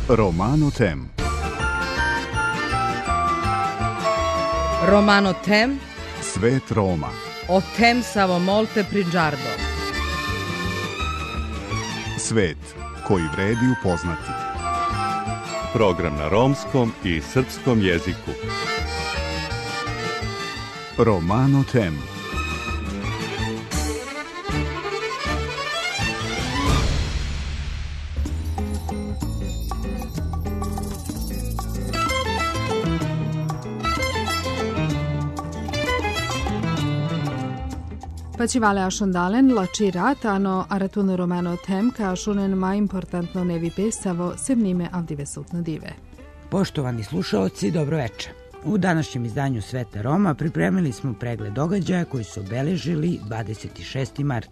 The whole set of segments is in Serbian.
Romano Tem. Romano Tem. Svet Roma. O tem samo molte prigiardo. Svet koji vredi upoznati. Program na romskom i srpskom jeziku. Romano Tem. Pacivale asondalen la cirat ano aratun Romano Tem ka šunen ma importantno nevi pesavo semnime avdive sutno dive. Poštovani slušaoci, dobro večer. U današnjem izdanju Sveta Roma pripremili smo pregled događaja koji su obeležili 26. mart.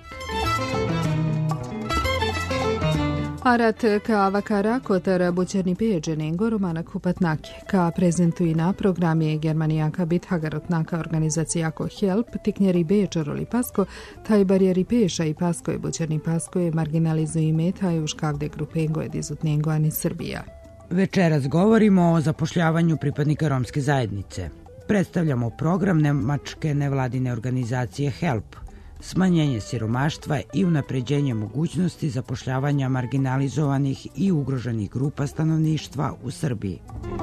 Arat ka vakara kotar bučerni pejeđenengo Romana Kupatnake, ka prezentuina program je Germanijaka Bithagarotnaka organizacijako HELP, tiknjeri beječaroli pasko, taj barijeri peša i pasko je bučerni pasko je marginalizuju ime taj u škavde grupengo je dizutnengo ani Srbija. Večeras govorimo o zapošljavanju pripadnika romske zajednice. Predstavljamo program nemačke nevladine organizacije HELP, smanjenje siromaštva i unapređenje mogućnosti zapošljavanja marginalizovanih i ugroženih grupa stanovništva u Srbiji.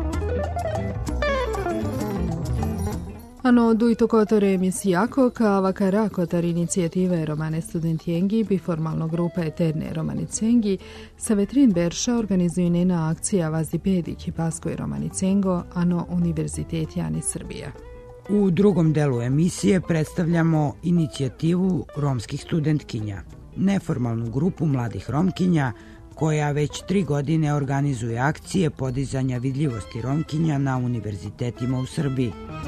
Ano duito kotore emisijako ka vakara kotar inicijative Romane Studentijengi bi formalno grupa Eterne Romanicengi sa vetrin Berša organizuju nena akcija Vazdipediki Pasko i Romanicengo ano Univerzitet Jani Srbija. U drugom delu emisije predstavljamo inicijativu romskih studentkinja, neformalnu grupu mladih romkinja koja već 3 godine organizuje akcije podizanja vidljivosti romkinja na univerzitetima u Srbiji.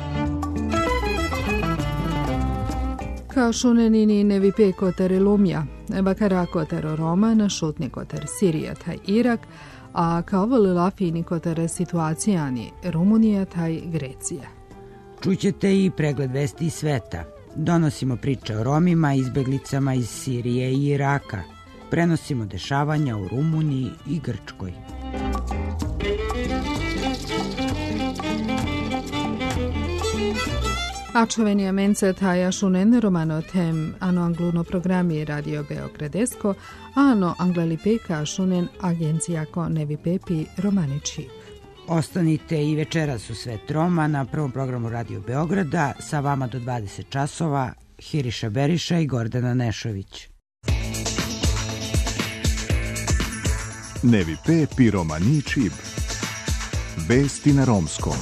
Ka šunenini nevi pe kotar Lumja, vakara kotar Roma na šutni kotar Sirija taj Irak, a kao volilafini kotar situacijani Rumunija taj Grecija. Čućete i pregled vesti iz sveta. Donosimo priče o Romima, izbeglicama iz Sirije i Iraka. Prenosimo dešavanja u Rumuniji i Grčkoj. Ačovenija menca taja šunen Romano Tem ano angluno programi Radio Beogradesko, ano anglalipeka šunen agencijako nevi pepi Romanići. Ostanite i večeras u Svet Roma na prvom programu Radio Beograda, sa vama do 20 časova Hiriša Beriša i Gordana Nešović. Nevi pepi Romanići. Vesti na romskom.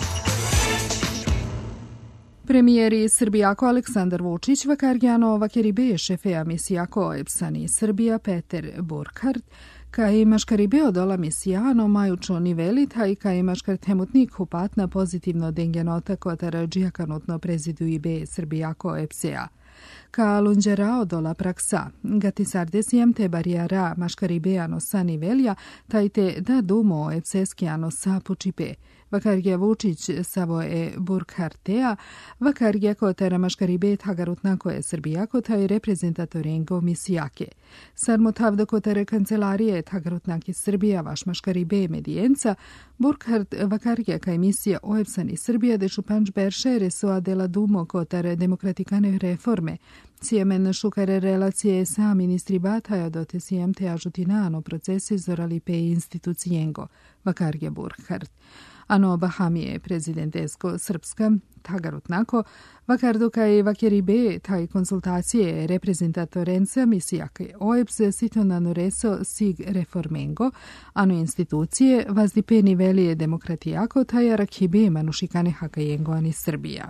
Premijeri Srbijako Aleksandar Vučić vakarjano vakeribe šefeja misijako Epsani Srbija Peter Burkhardt, ka imaš karibeo dola misijano majučo nivelita i ka imaš kartemutnik hupatna pozitivno dengenota kotara džijakanutno prezidu ibe Srbijako Epsea. Ka lunđerao dola praksa, gatisardesijem te barijara maškaribeano sa nivelja, tajte da dumo epseskijano sa pučipe. Vakarge Vučić savo e Burkhartea, vakarge kotara maškaribet hagarutnako je Srbijako taj reprezentatorengo misijake. Sarmotavda kotara kancelarije hagarutnaki Srbija vaš maškaribe medijenca, Burkhardt vakarge ka emisija Oepsani Srbija de šupanč berše resoa dela dumo kotara demokratikane reforme, cijemen šukare relacije sa ministri bataja dote sijem te ažutinano procesi zorali pe institucijengo, vakarge Burkhardt. Ano Bahamije prezidentesko Srpska, tagarutnako, vakarduka i vakeribe taj konsultacije reprezentatorenca misijake OEPS sitonano reso sig reformengo, ano institucije vazdipe nivelije demokratijako taj arakibe manušikane hakajengo ani Srbija.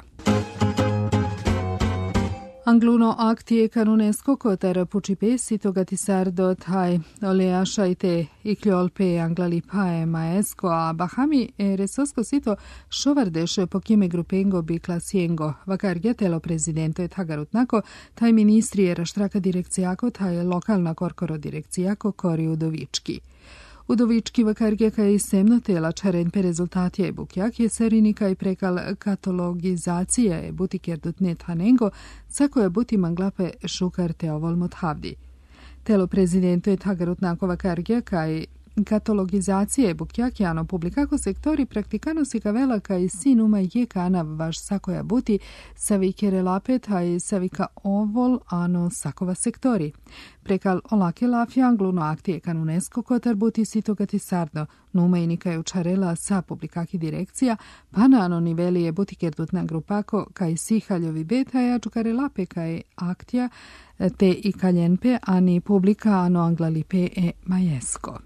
Angluno aktie kanunesko kotar pučipe sito gatisardo taj oleašajte i kljolpe anglalipae maesko a Bahami resosko sito šovardeš po kime grupengo bi klasijengo vakargetelo prezidento je tagarutnako taj ministrije raštraka direkcijako taj lokalna korkoro direkcijako kori Udovički. Udovički vakargeka i semno tela čaren pe rezultatija je bukjak je serinika i prekal katalogizacija je butikerdutnet hanengo, cako je buti manglape šukar te ovol mothavdi. Telo prezidento je tagarutnako vakargeka i catologizație buchiachiano publicaco sectori practicano si cavela cae si numai je cana vaš sakoja buti savi relapet hae savika ovol ano sakova sektori. Prekal olake lafia angluno aktie kan UNESCO kotar buti sitogati sardo, numai nika učarela sa publikaki direkcija, pana ano niveli je buti kerdutna grupako kaj si haljovi beta ja čukarelape kaj aktija te i kaljenpe ani publika ano anglalipe e majesko.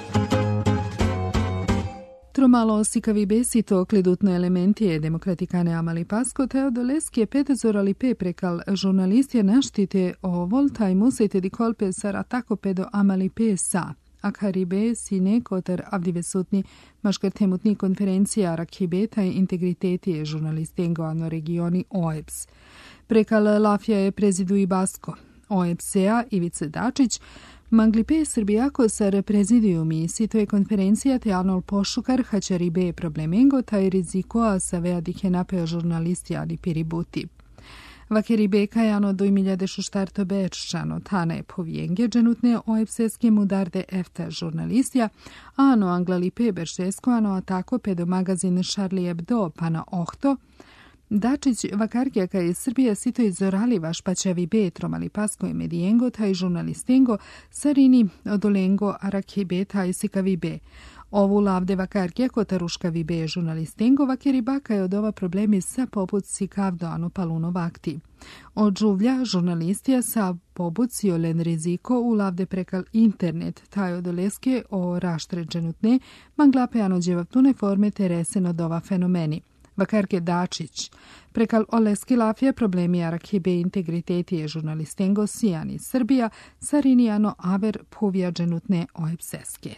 Tromalo sikavi besito klidutno elementi demokratikane amali pasko teodoleski pedezorali prekal žurnalistje naštite o voltaj musete di kolpe sar atako pedo amali sa. Akharibe sine kotar avdivesutni maškartemutni konferencija rakibeta i integriteti je žurnalistengo ano regioni OEBS. Prekal lafja je prezidu i Basko. OEBS-a Ivice Dačić Manglipe Srbijako sar prezidijumi sito konferencija te anol pošukar hačaribe problemengo taj rizikoa sa veadike napeo žurnalisti ali piributi. Vakeribe kajano 2016 beččano tane povijenge dženutne OEBS-eske mudarde efta žurnalistja, ano anglalipe beršesko ano atako pedo magazin Charlie Hebdo pana ohto, Dačić vakarkija kaj Srbija sito izorali vaš pačevi betrom ali pasko i medijengo taj žurnalistengo sarini odolengo arakibe taj sikavibe. Ovu lavde vakarkija kotaruška vibe žurnalistengo vakeribaka je od ova problemi sa poput sikavdo anu paluno vakti. Od žuvlja žurnalistija sa pobuci olen riziko u lavde prekal internet taj odoleske o raštređenutne manglape ano dževaptune forme teresen od ova fenomeni. Vakarke Dačić. Prekal oleski lafje problemi arakibe integriteti je žurnalistengo sijani Srbija sarinijano aver povija dženutne OEBS-eske.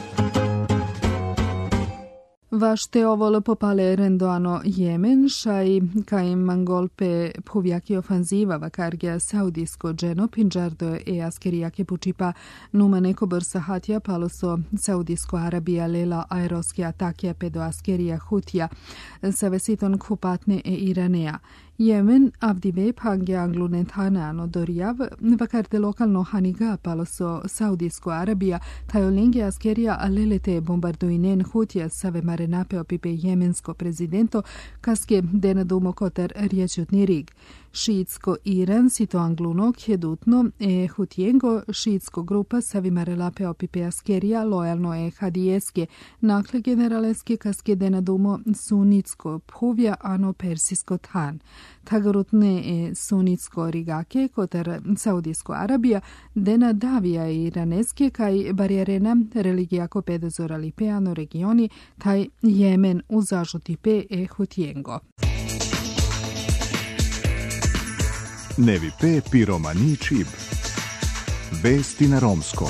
Vašte ovolo popale rendoano Jemen, šaj kaj mangolpe povjaki ofanziva vakargija saudijsko dženo pinđardo e askerijake pučipa numa neko brsa hatja paloso saudijsko Arabija lela aeroski atakija pedo askerija hutja sa vesiton kupatne e Iranea. Jemen avdive pange anglunetana dorijav vakarte lokalno haniga paloso Saudijsko Arabija tajolenge askerija alelete bombarduinen hutja save marenape opipe jemensko prezidento kaske denadumo kotar riječutni rig. Šiitsko Iran sito angluno kjedutno e hutjengo šiitsko grupa savi marelape opipe askerija lojalno e hadijeske nakle generaleske kaske denadumo sunitsko puvja ano persisko tan. Tagarutne e sunitsko rigake kotar Saudijsko Arabija dena davija i iraneske kaj barijarena religijako pedozorali peano regioni taj Jemen u zažuti pe e hutjengo. Nevi P. Piromani Čib. Vesti na romskom.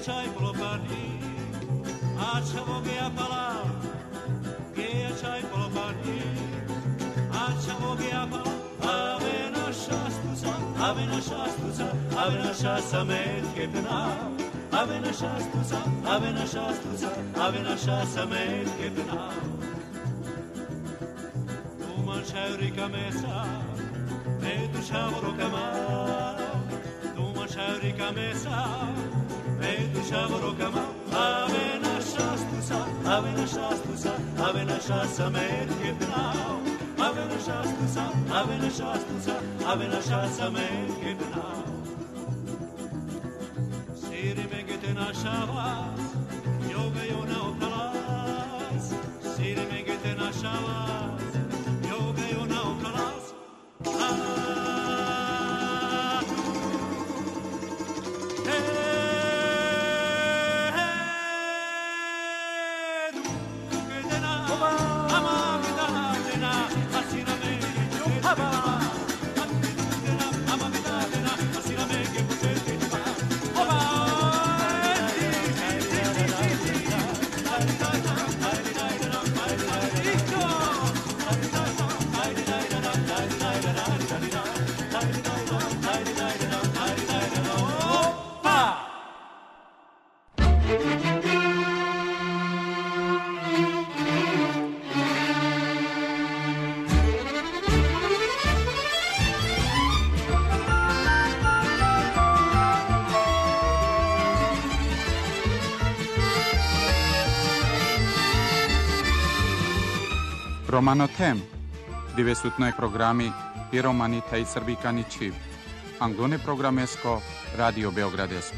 Romanotem, divesutnoj programi Piromanita i Srbikani Čib, Anglone programesko, Radio Beogradesko.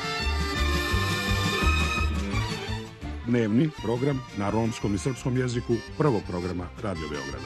Dnevni program na romskom i srpskom jeziku prvog programa Radio Beograda.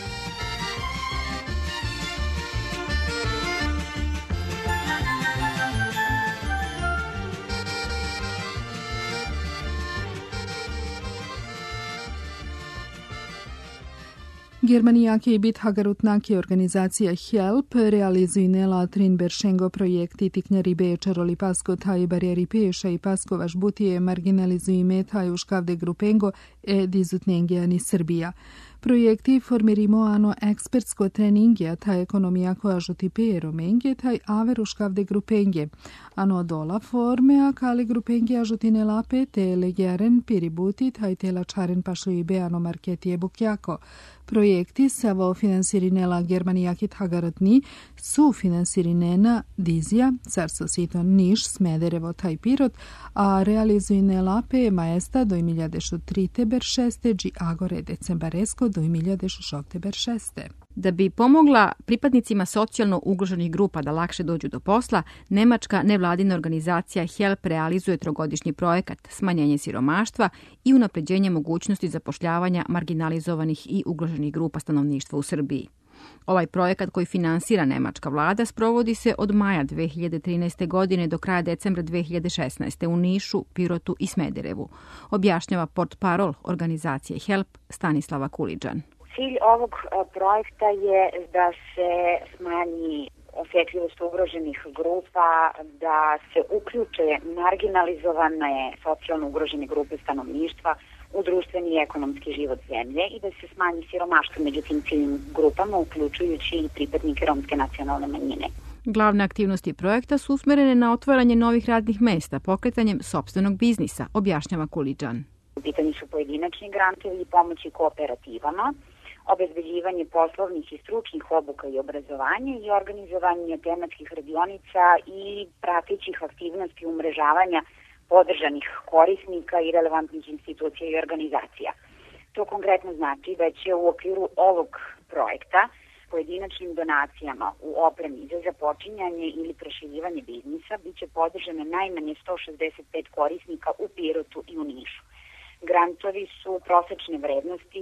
Germanijaki i Bithagarutnaki organizacija HELP realizuju nela Trin Beršengo projekti tiknjari Bečer, Pasko, taj barjeri Peša i Pasko Vašbutije marginalizuju metaju škavde grupengo dizutnengijani Srbija. Projekti formirimo ano ekspertsko treningija taj ekonomija koja žuti pero menge taj averu škavde grupenge. Ano dola forme a kali grupengija žutine lape te legjaren piributi taj tela čaren pašu i beano marketije bukjako. Projekti savo finansirinela Germanijaki Hagaratni su finansirinena Dizija, Carso Siton Niš, Smederevo taj Pirot, a realizujne lape maesta do 2003. beršeste dži Agore decembaresko do 2006. beršeste. Da bi pomogla pripadnicima socijalno ugroženih grupa da lakše dođu do posla, nemačka nevladina organizacija HELP realizuje trogodišnji projekat smanjenje siromaštva i unapređenje mogućnosti zapošljavanja marginalizovanih i ugroženih grupa stanovništva u Srbiji. Ovaj projekat koji finansira nemačka vlada sprovodi se od maja 2013. godine do kraja decembra 2016. u Nišu, Pirotu i Smederevu, objašnjava portparol organizacije HELP Stanislava Kulidžan. Cilj ovog projekta je da se smanji osjetljivost ugroženih grupa, da se uključe marginalizovane socijalno ugrožene grupe stanovništva u društveni i ekonomski život zemlje i da se smanji siromaštvo među tim ciljnim grupama, uključujući i pripadnike romske nacionalne manjine. Glavne aktivnosti projekta su usmerene na otvaranje novih radnih mesta pokretanjem sopstvenog biznisa, objašnjava Kulidžan. U pitanju su pojedinačni grantovi i pomoći kooperativama, obezbeđivanje poslovnih i stručnih obuka i obrazovanja i organizovanje tematskih radionica i pratećih aktivnosti umrežavanja podržanih korisnika i relevantnih institucija i organizacija. To konkretno znači da će u okviru ovog projekta pojedinačnim donacijama u opremi za započinjanje ili proširivanje biznisa biće podržane najmanje 165 korisnika u Pirotu i u Nišu. Grantovi su prosečne vrednosti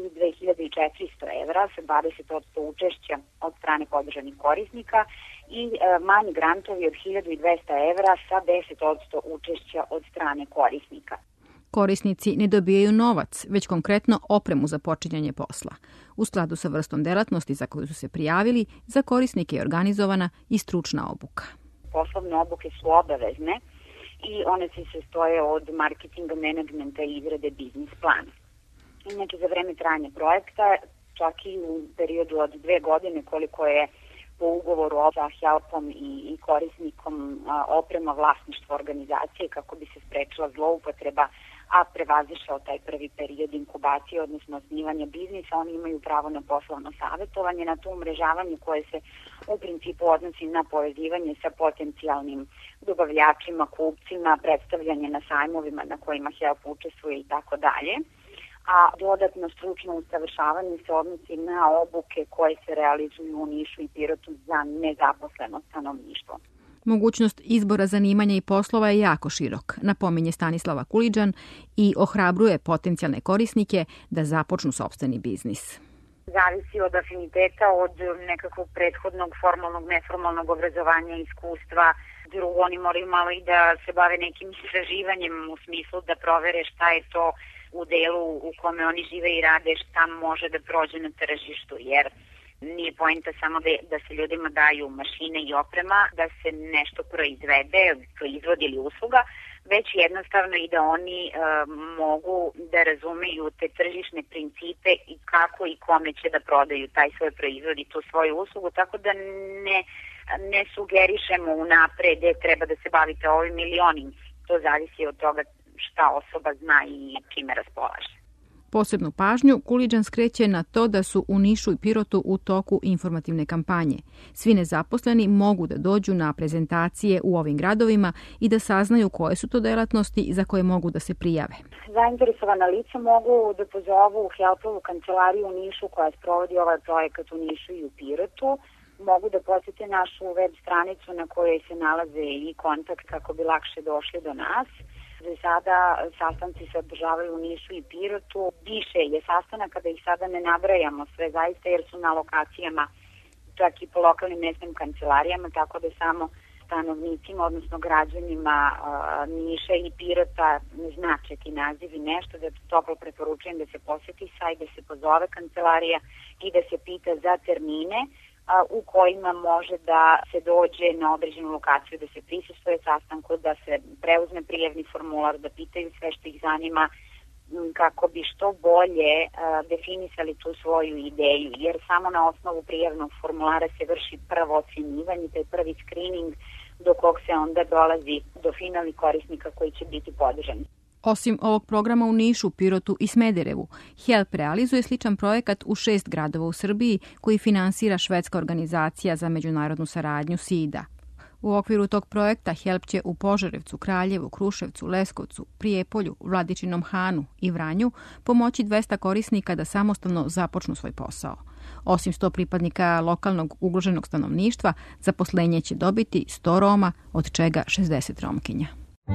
2400 evra sa 20% učešća od strane podržanih korisnika i manji grantovi od 1200 evra sa 10% učešća od strane korisnika. Korisnici ne dobijaju novac, već konkretno opremu za počinjanje posla. U skladu sa vrstom delatnosti za koju su se prijavili, za korisnike je organizovana i stručna obuka. Poslovne obuke su obavezne i one se sastoje od marketinga, menadžmenta i izrade biznis plana. Inače, za vreme trajanja projekta, čak i u periodu od 2 godine koliko je po ugovoru sa HELP-om i korisnikom oprema vlasništva organizacije kako bi se sprečila zloupotreba, a prevazišao taj prvi period inkubacije, odnosno osnivanja biznisa, oni imaju pravo na poslovno savjetovanje, na to umrežavanje koje se u principu odnosi na povezivanje sa potencijalnim dobavljačima, kupcima, predstavljanje na sajmovima na kojima HELP učestvuje i tako dalje. A dodatno stručno usavršavanje se odnosi na obuke koje se realizuju u Nišu i Pirotu za nezaposleno stanovništvo. Mogućnost izbora zanimanja i poslova je jako širok, napominje Stanislava Kulidžan i ohrabruje potencijalne korisnike da započnu sopstveni biznis. Zavisi od afiniteta, od nekakvog prethodnog formalnog, neformalnog obrazovanja, iskustva. Drugo, oni moraju malo i da se bave nekim istraživanjem u smislu da provere šta je to u delu u kome oni žive i rade, šta može da prođe na tržištu, jer nije poenta samo da se ljudima daju mašine i oprema, da se nešto proizvede, proizvod ili usluga, već jednostavno i da oni mogu da razumeju te tržišne principe i kako i kome će da prodaju taj svoj proizvod i tu svoju uslugu, tako da ne sugerišemo unapred treba da se bavite ovim ili onim. To zavisi od toga šta osoba zna i čime raspolaže. Posebnu pažnju Kulidžan skreće na to da su u Nišu i Pirotu u toku informativne kampanje. Svi nezaposleni mogu da dođu na prezentacije u ovim gradovima i da saznaju koje su to delatnosti za koje mogu da se prijave. Zainteresovana lica mogu da pozovu HELP-ovu kancelariju u Nišu koja sprovodi ovaj projekat u Nišu i u Pirotu. Mogu da posete našu web stranicu na kojoj se nalaze i kontakt kako bi lakše došli do nas. Za sada sastanci se održavaju u Nišu i Pirotu. Više je sastanaka da ih sada ne nabrajamo sve zaista jer su na lokacijama čak i po lokalnim mesnim kancelarijama, tako da samo stanovnicima, odnosno građanima Niša i Pirota znače ti nazivi nešto, da toplo preporučujem da se poseti sajt, da se pozove kancelarija i da se pita za termine u kojima može da se dođe na određenu lokaciju, da se prisustvuje sastanku, da se preuzme prijavni formular, da pitaju sve što ih zanima kako bi što bolje definisali tu svoju ideju, jer samo na osnovu prijavnog formulara se vrši prvo ocenjivanje, taj prvi screening do kog se onda dolazi do finalnih korisnika koji će biti podržani. Osim ovog programa u Nišu, Pirotu i Smederevu, HELP realizuje sličan projekat u 6 gradova u Srbiji koji finansira švedska organizacija za međunarodnu saradnju SIDA. U okviru tog projekta HELP će u Požarevcu, Kraljevu, Kruševcu, Leskovcu, Prijepolju, Vladičinom Hanu i Vranju pomoći 200 korisnika da samostalno započnu svoj posao. Osim 100 pripadnika lokalnog ugroženog stanovništva, zaposlenje će dobiti 100 Roma, od čega 60 Romkinja.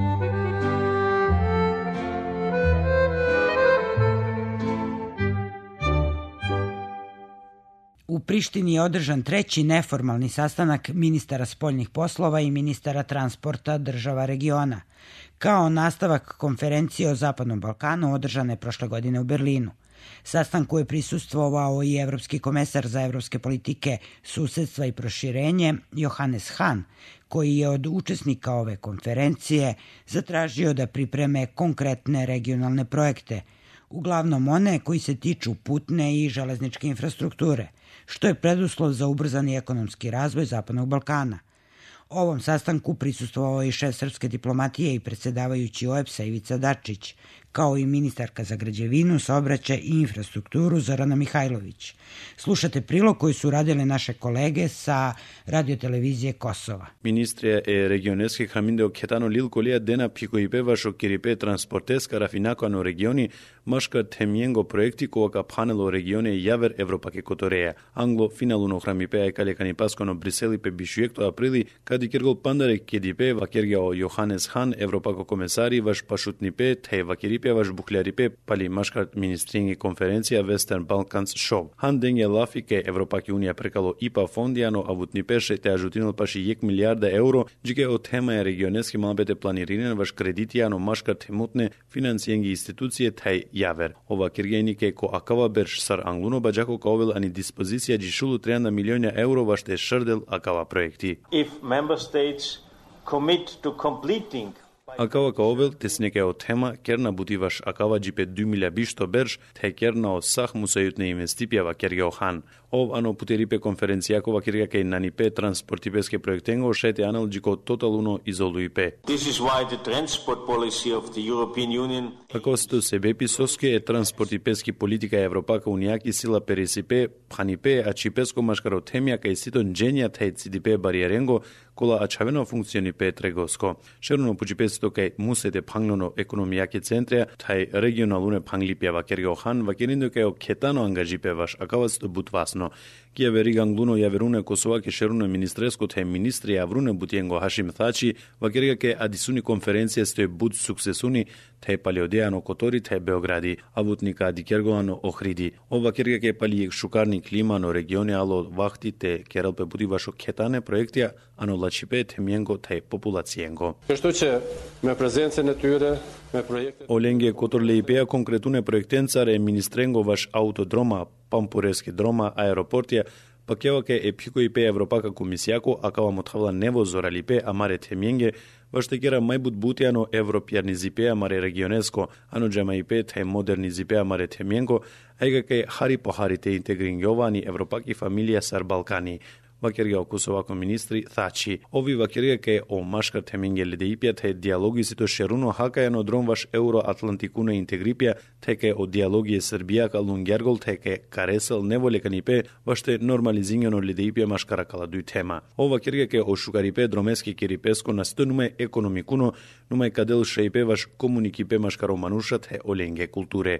U Prištini je održan 3. neformalni sastanak ministara spoljnih poslova i ministara transporta država regiona, kao nastavak konferencije o Zapadnom Balkanu održane prošle godine u Berlinu. Sastanku je prisustvovao i evropski komesar za evropske politike, susedstva i proširenje Johannes Hahn, koji je od učesnika ove konferencije zatražio da pripreme konkretne regionalne projekte, uglavnom one koji se tiču putne i železničke infrastrukture, što je preduslov za ubrzani ekonomski razvoj Zapadnog Balkana. Ovom sastanku prisustvovao i šef srpske diplomatije i predsjedavajući OEBS-a Ivica Dačić, kao i ministarka za građevinu, saobraćaj i infrastrukturu Zorana Mihajlović. Slušate prilog koji su radili naše kolege sa radiotelevizije Kosova. Ministrija regionalske haminde oketano lilkolija dena pikoipe vašo kiripe transporteska rafinakano regioni maška temjengo projekti koga panelo regione javer Evropake kotoreja. Anglo finaluno hramipe ajkalekani paskono Briselipe bišujekto aprili kad ikirgol pandare kedipe vakergao Johannes Hahn Evropako komesari vaš pašutnipe te vakiripe vaš buhljaripe pali maškart ministringi konferencija Western Balkans Show. Han denge lafike Evropaki unija prekalo IPA fondijano avutnipeše te ajutinul paši 1 milijarda euro, džike o temaja regioneski malbete planirinan vaš kreditijano maškart mutne financijengi institucije taj javer. Ova kirgenike ko akava berš sar angluno bađako kaovel ani dispozicija džišulu 300 milionja euro vaš te šrdel akava projekti. If member states commit to completing Akava ka ovel tesneke o tema kerna butivash akava jipe 2000 bersh te kerna o sah musajutne investipjava kerge o han. Ov ano puteripe konferencijako kerga ke nanipe transportipeske projektengo shete anal jiko totaluno izoluipe. This is why the transport policy of the European Union Akosto sebepi soske e transportipeski politika Evropaka Uniaki sila perisipe phanipe achipesko mashkaro temia ka isiton genia te cidipe barierengo kola achaveno funkcioni pe tregosko. Sheruno puchipesto ke musete pangnono ekonomiaki centre tai regionalune panglipjava kergo han vakerindo ke o ketano angažipe vaš akavasto butvasno. Kia verigangluno javerune Kosova ke sheruno ministresko te ministri avrune butiengo Hashim Thaci vakeriga ke adisuni konferencije ste bud suksesuni te paleodeano kotori te Beogradi avutnika dikergoano Ohridi. Ova kerga ke pali šukarni klima no regione alo vahti te keralpe budi vašo ketane projektija ano lačipe te mjengo te populacijengo. Što će me prezencije na tyre me projekte Olenge kotorle ipea konkretune projektencare ministrengo vaš autodroma Pampureski droma aeroportija pakevake epiko IP Evropaka komisijako akava mothavla nevo zoralipe amare temjenge vaštekera majbut butiano evropianizipe amare regionesko ano džama IP te modernizipe amare temjengo aiga ke hari pohari te integringovani Evropaki familija sar Balkani. Vakerga o Kosovako ministri Thaci. Ovi vakerga ke o maškar temenge ledeipja te dialogi si to šeruno hakajano drom vaš euroatlantikune integripja te ke o dialogije Srbija ka lungergol te ke karesel nevolekanipe vašte normalizinjano ledeipja maškara kala duj tema. O vakerga ke o šukaripe dromeski kiripesko nasto nume ekonomikuno nume kadel šeipe vaš komunikipe maškaro manuša te olenge kulture.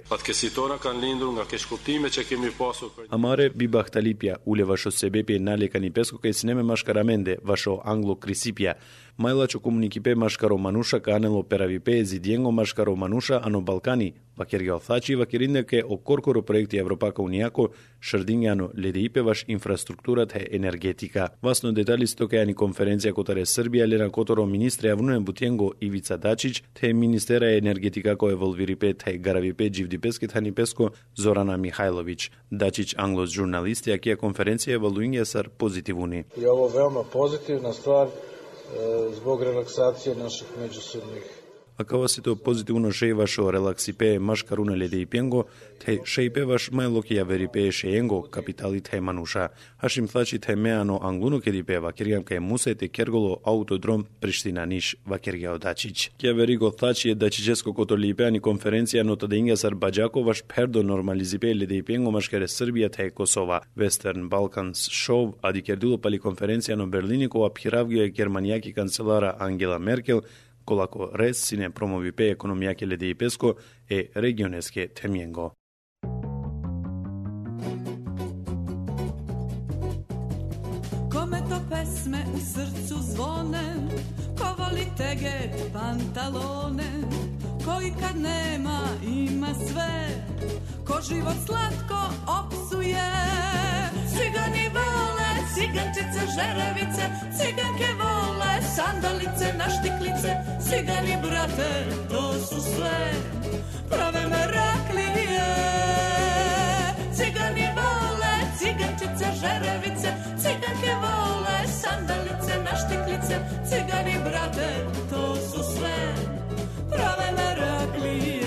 Amare bibahtalipja ule vašo sebepje nalekani pesko kaj sineme maškaramende vašo anglo krisipja. Majlačo komunikipe maškaro manuša kanelo peravipe zidiengo maškaro manuša ano Balkani. Vakerga Thaci vakerinde ke o korkoro projekti Evropaka Unijako šrdinjano ledeipe vaš infrastruktura te energetika. Vasno detalisto ke ani konferencija kotare Srbija lena kotoro ministre avnune butiengo Ivica Dačić te ministera energetika ko evolviripe te garavipe dživdipeske tani pesko Zorana Mihajlović. Dačić anglos žurnalisti akija konferencija evaluinja sar pozitivuni. I ovo veoma pozitivna stvar zbog relaksacije naših međusobnih. Akava si to pozitivno šeivašo relaksipe maškarune ledeipengo te šeipe vaš majloki javeripe šejengo kapitali te manuša. Hashim Thaci te meano angluno kedipe vakergam ke muse te kergolo autodrom Priština Niš vakergao Dačić. Javerigo Thaci je Dačićesko kotolipe ani konferencija no tada inga sar Bađako vaš perdo normalizipe ledeipengo maškare Srbija te Kosova. Western Balkans Show adi kerdulo pali konferencija no Berliniko aphiravgio je germanijaki kancelara Angela Merkel kolako res sine promovipe ekonomijake ledeipesko e regioneske temjengo. Kome to pesme u srcu zvone, ko voli teget pantalone, koji kad nema ima sve, ko život slatko opsuje. Cigani vole, cigančice, žerevice, ciganke vole, sandalice, naštiklice, cigani brate, to su sve prave meraklije. Cigani vole, cigančice, žerevice, ciganke vole, sandalice, naštiklice, cigani brate, to su sve prave meraklije.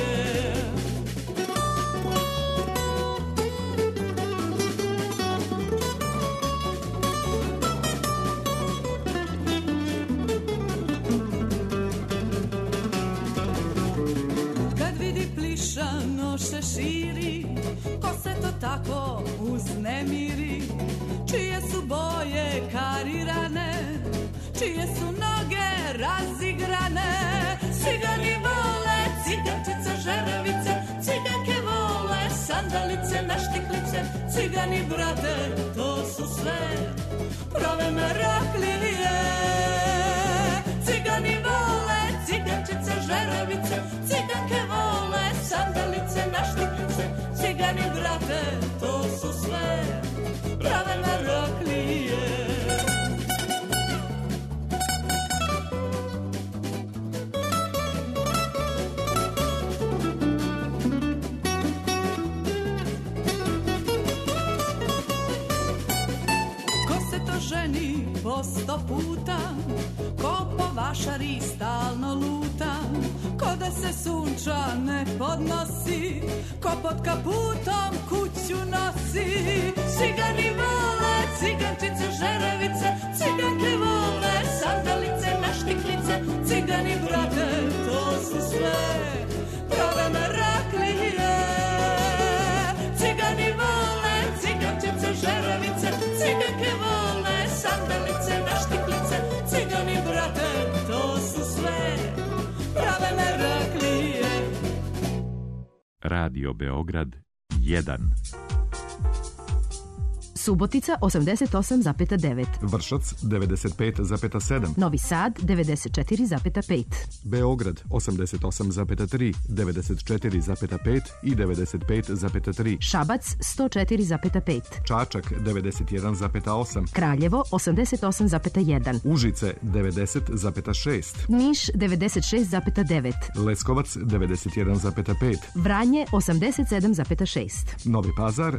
Plišano se širi, ko se to tako uznemiri, čije su boje karirane, čije su noge razigrane. Cigani vole, cigančice, žerevice, ciganke vole, sandalice, naštiklice, cigani brate, to su sve prave meraklije. Cigani vole, cigančice, žerevice, ciganke vole, sandalice, naštiklice, cigani brate, to su sve prave meraklije. Ko se to ženi po 100 puta, ko po vašari stalno luta, Posle se sunčane podnosi, ko pod kaputom kuću nosi. Cigani vole cigančice, žerevice, ciganke vole sandalice, naštiklice. Cigani, brate, to su sve prave meraklije. Cigani vole cigančice, žerevice, ciganke vole sandalice, naštiklice. Cigani, brate, to su sve prave meraklije. Radio Beograd 1. Subotica 88,9. Vršac 95,7. Novi Sad 94,5. Beograd 88,3, 94,5 i 95,3. Šabac 104,5. Čačak 91,8. Kraljevo 88,1. Užice 90,6. Niš 96,9. Leskovac 91,5. Vranje 87,6. Novi Pazar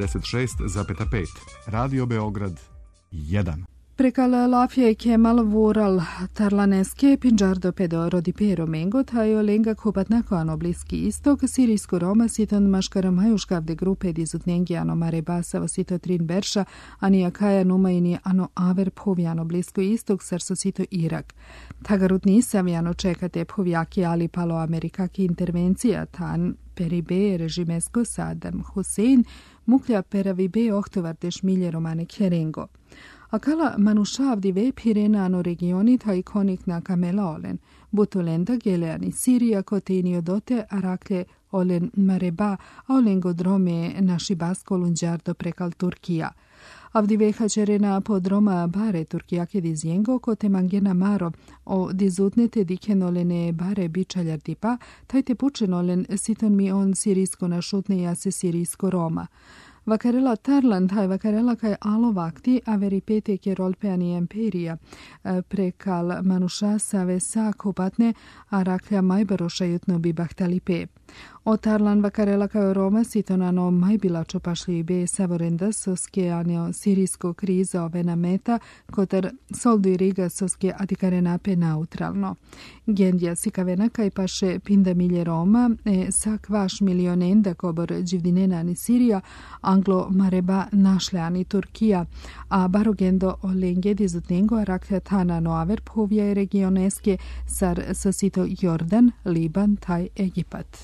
96,5. Radio Beograd 1. Prekal Lafje Kemal Vural Tarlaneske Pinjardo Pedo Rodipero Mengo tajo lenga kupatnako Bliski istok sirijsko Roma siton maškaram hajuškavde grupe dizutnengiano marebasavo sito trin berša ani akaja numaini ano aver povjano Blisko istok sarso sito Irak. Tagarut nisavjano čekate povjaki ali palo amerikaki intervencija tan peribe režimesko Saddam Hussein muklja peravibe ohtovarte šmilje romane Kerengo. Akala manushavdi ve pirenano regioni ta ikonik na kamela olen, butolenda geleani Sirija koteinio dote araklje olen mareba, a olengo drome naši basko lunđardo prekal Turkija. Avdi veha čerena podroma bare Turkijake dizjengo kote mangena maro o dizutnete dikenolene bare bičaljar tipa, tajte pučenolen siton mi on sirijsko našutne jase sirijsko Roma. Vakarela Tarlan, taj vakarela kaj alo vakti, a veri petek je rolpeani imperija, prekal manuša save sa kupatne, a raklja majbaroša jutno bi bahtalipe. O Tarlan vakarela kaj Roma sitonano majbilačo pašli be savorenda soske aneo sirijsko kriza ove nameta, kotar soldu i riga soske atikarenape neutralno. Gendja sikavena kaj paše pinda milje Roma, sa kvaš milionenda kobor dživdinenani Sirija, Anglo mareba našleani Turkija, a barogendo o lenge dizutnengo raklja tana noaver povije regioneske sar sosito Jordan, Liban, taj Egipat.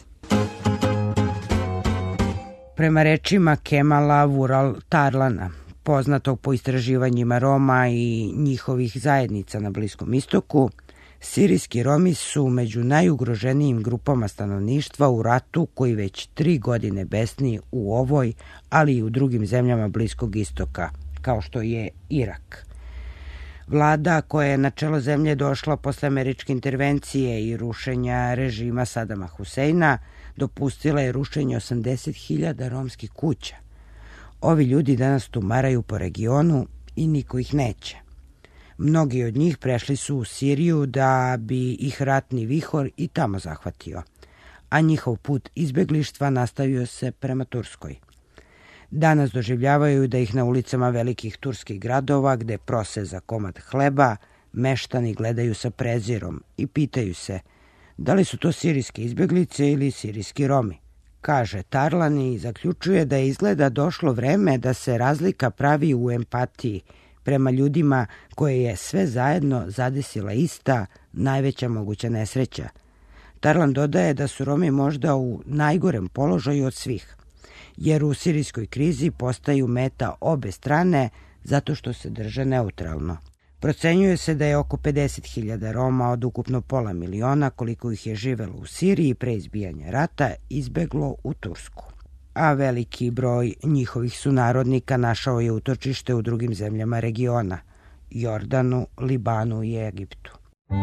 Prema rečima Kemala Vural Tarlana, poznatog po istraživanjima Roma i njihovih zajednica na Bliskom istoku, sirijski Romi su među najugroženijim grupama stanovništva u ratu koji već 3 godine besni u ovoj, ali i u drugim zemljama Bliskog istoka, kao što je Irak. Vlada koja je na čelo zemlje došla posle američke intervencije i rušenja režima Sadama Huseina dopustila je rušenje 80.000 romskih kuća. Ovi ljudi danas tumaraju po regionu i niko ih neće. Mnogi od njih prešli su u Siriju da bi ih ratni vihor i tamo zahvatio, a njihov put izbeglištva nastavio se prema Turskoj. Danas doživljavaju da ih na ulicama velikih turskih gradova, gde prose za komad hleba, meštani gledaju sa prezirom i pitaju se da li su to sirijske izbeglice ili sirijski Romi. Kaže Tarlan i zaključuje da je izgleda došlo vreme da se razlika pravi u empatiji prema ljudima koje je sve zajedno zadesila ista, najveća moguća nesreća. Tarlan dodaje da su Romi možda u najgorem položaju od svih, jer u sirijskoj krizi postaju meta obe strane zato što se drže neutralno. Procenjuje se da je oko 50.000 Roma od ukupno 500.000 koliko ih je živelo u Siriji pre izbijanja rata izbeglo u Tursku. A veliki broj njihovih sunarodnika našao je utočište u drugim zemljama regiona, Jordanu, Libanu i Egiptu.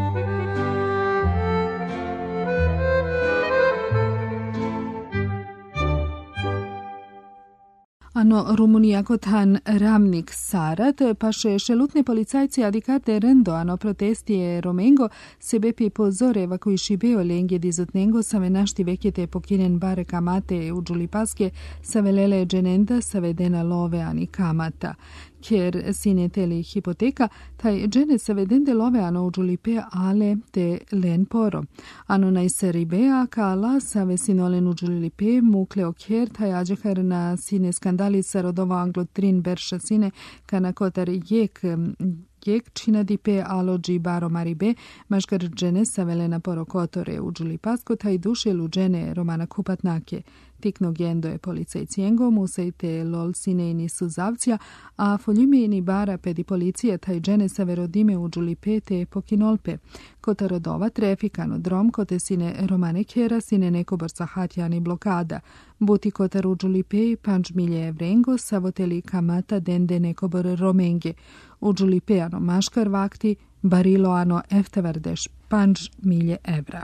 Ano Rumunijako tan Ramnik Sarat, paše šelutne policajci adikate rendo ano protestije Romengo sebe pi pozoreva koji šibeo lengje dizutnengo save našti vekete pokinen bare kamate u Đulipaske save lele dženenda save dena love ani kamata. ker sine teli hipoteka, taj džene se vedende love ano u Giulipe ale te len poro. Ano na Seribea kala save sinolen u Giulipe mukleo ker taj ađehar na sine skandali sa rodova anglotrin berša sine kana kotar jek čina dipe alođi baro maribe, maškar džene sa velena poro kotore u Giulipasko taj duše luđene romana kupatnake. Tikno gendo je policajcijengo, musejte lol sinejni suzavcija, a foljumejni bara pedi policije taj džene sa verodime u Giulipe te pokinolpe. Kota rodova trefikano drom kote sine romane kera sine neko borca hatjani blokada. Buti kotar u Giulipe panč milje evrengo savoteli kamata dende neko bor romenge. U Giulipeano maškar vakti bariloano eftevardeš panč milje evra.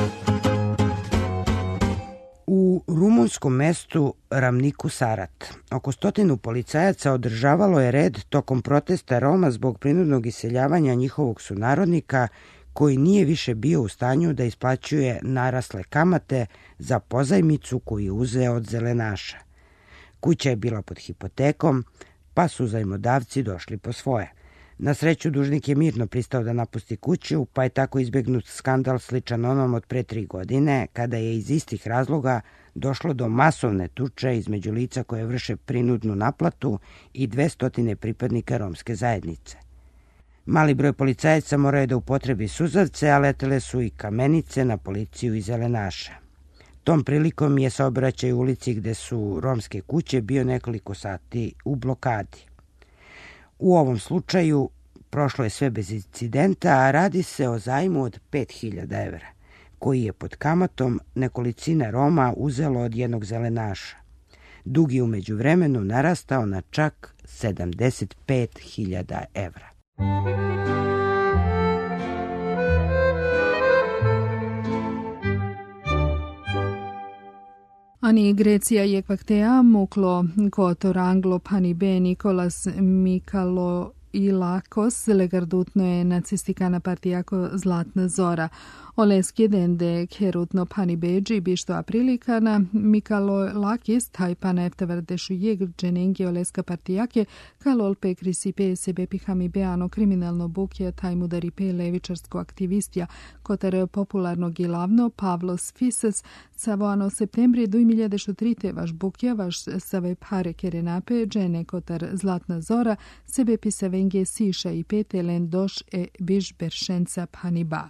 U rumunskom mestu Ramniku Sarat oko 100 policajaca održavalo je red tokom protesta Roma zbog prinudnog iseljavanja njihovog sunarodnika koji nije više bio u stanju da isplaćuje narasle kamate za pozajmicu koju je uzeo od zelenaša. Kuća je bila pod hipotekom, pa su zajmodavci došli po svoje. Na sreću, dužnik je mirno pristao da napusti kuću, pa je tako izbjegnut skandal sličan onom od pre 3 godine, kada je iz istih razloga došlo do masovne tuče između lica koje vrše prinudnu naplatu i 200 pripadnika romske zajednice. Mali broj policajaca morao je da upotrebi suzavce, a letele su i kamenice na policiju i zelenaša. Tom prilikom je saobraćaj u ulici gde su romske kuće bio nekoliko sati u blokadi. U ovom slučaju prošlo je sve bez incidenta, a radi se o zajmu od 5000 evra, koji je pod kamatom nekolicina Roma uzelo od jednog zelenaša. Dug je u međuvremenu narastao na čak 75.000 evra. Ani Grecija je kvaktea muklo kotor anglo pani be Nikolas Mikalo Ilakos legardutno je nacistikana partijako Zlatna Zora. Oleski dende kerutno pani beđi bišto aprilikana Mikalo Lakis taj pana eftavardešu jeg dženengi oleska partijake kalol pe krisipe sebe pihami beano kriminalno bukje taj mudaripe levičarsko aktivistja kotar popularno gilavno Pavlos Fises savoano septembri 2003 vaš bukja vaš save pare kerenape džene kotar Zlatna Zora sebe pisavenge siša i pete len doš e biš beršenca pani ba.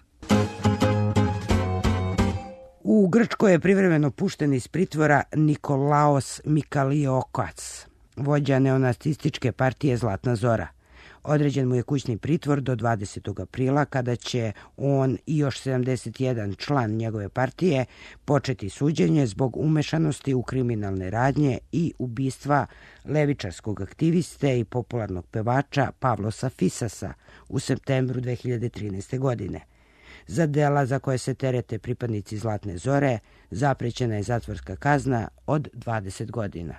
U Grčkoj je privremeno pušten iz pritvora Nikolaos Mikaliokas, vođa neonacističke partije Zlatna Zora. Određen mu je kućni pritvor do 20. aprila kada će on i još 71 član njegove partije početi suđenje zbog umešanosti u kriminalne radnje i ubistva levičarskog aktiviste i popularnog pevača Pavlosa Fisasa u septembru 2013. godine. Za dela za koje se terete pripadnici Zlatne Zore zaprećena je zatvorska kazna od 20 godina.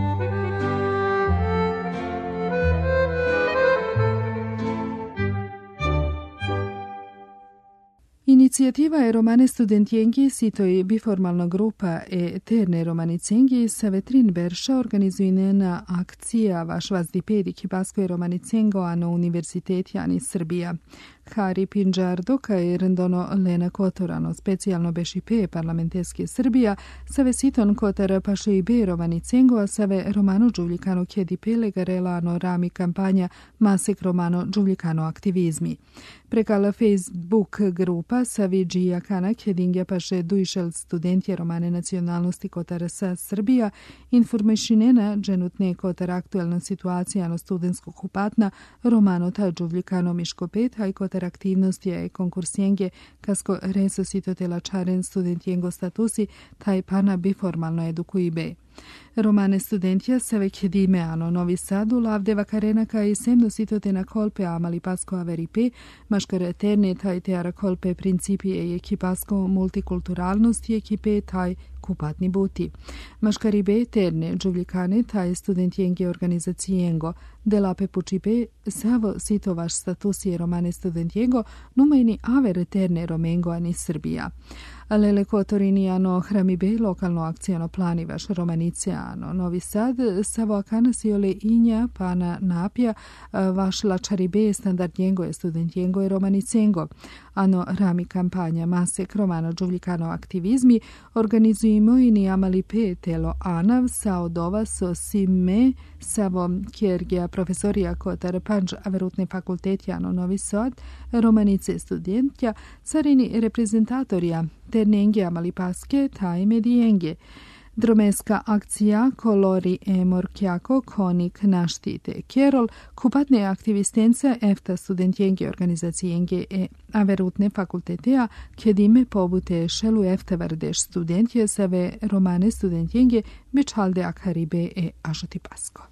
Inicijativa je Romane Studentijengi sitoj biformalna grupa Eterne Romanicengi sa vetrin Berša organizujena akcija vaš vazdipedi Kibasko je Romanicengo ano Universitet Jani Srbija. Hari Pinđardo kaj rendono Lena Kotorano specijalno bešipe parlamenteske Srbija save siton kotar paše i be Romanicengo a save Romano Đuvljikano kjedipe legarelano rami kampanja Masek Romano Đuvljikano aktivizmi. Prekala Facebook grupa savi džija kana kjedingja paše dujšel studentje romane nacionalnosti kotar sa Srbija informašinena dženutne kotar aktuelna situacija no studentskog upatna Romano ta Đuvljikano miškopet a i kotar aktivnosti je konkursjenge kasko resusito telačaren studentijengo statusi taj pana biformalno edukuibe. Romane studentja save kjedime ano Novi Sadu lavde vakarenaka i semno sitote na kolpe amali pasko averipe, maškar eterne taj teara kolpe principije i ekipasko multikulturalnost i ekipe taj kupatni buti. Maškaribe eterne Đuvljikane taj studentjenge organizacijengo, delape pučipe savo sito vaš status je Romane studentjengo, numajni aver eterne Romengo ani Srbija. Lele Kotoriniano Hramibe, lokalno akcijano planivaš Romaniciano, Novi Sad, Savoakanasiole Inja, Pana Napja, Vaš Lačaribe, Standardjengo, Studentjengo i Romanicengo. Ano rami kampanja Masek Romano Đuvljikano aktivizmi organizujemo i nijamali telo Anav sa odova so sime savo kjergija profesorija kotar panč averutne fakultetjano Novi Sad, Romanice studentja, carini reprezentatorija, ter nenge amali paske, taj medijenge. Dromeska akcija Kolori Emor Kjako Konik naštite Kerol, kupatne aktivistence EFTA studentjenge organizacijenge averutne fakultetea, kedime pobute šelu EFTA vardeš studentje save romane studentjenge bečalde akaribe ažoti pasko.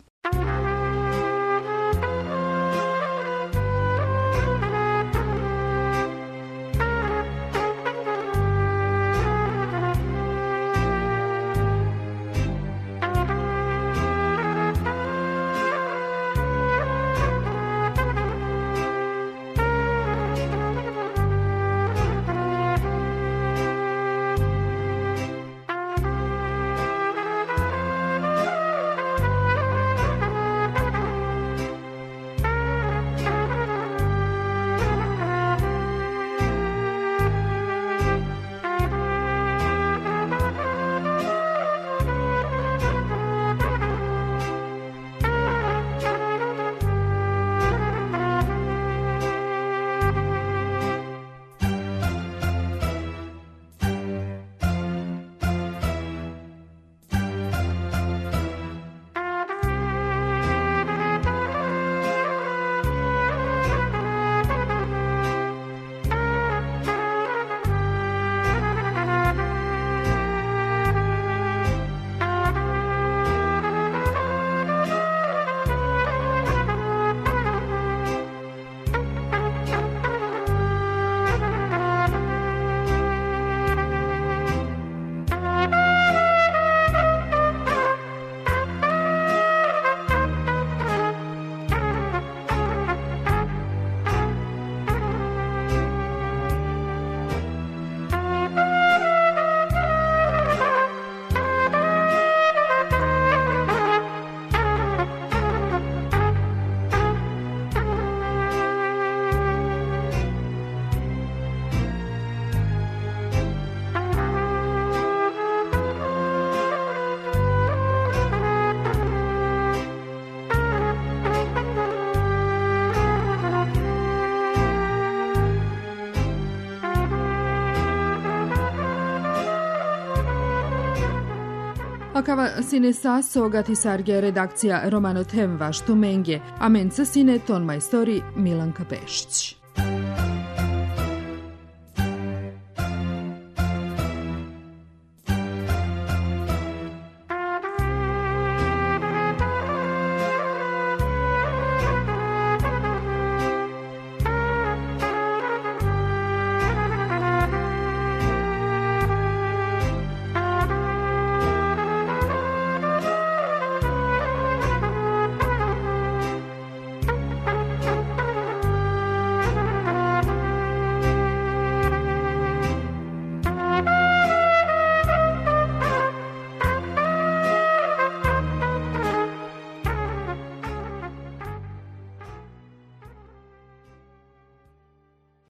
Akava sine saso gati sarge redakcija Romano Temva Štumenge, a menca sine ton majstori Milanka Pešić.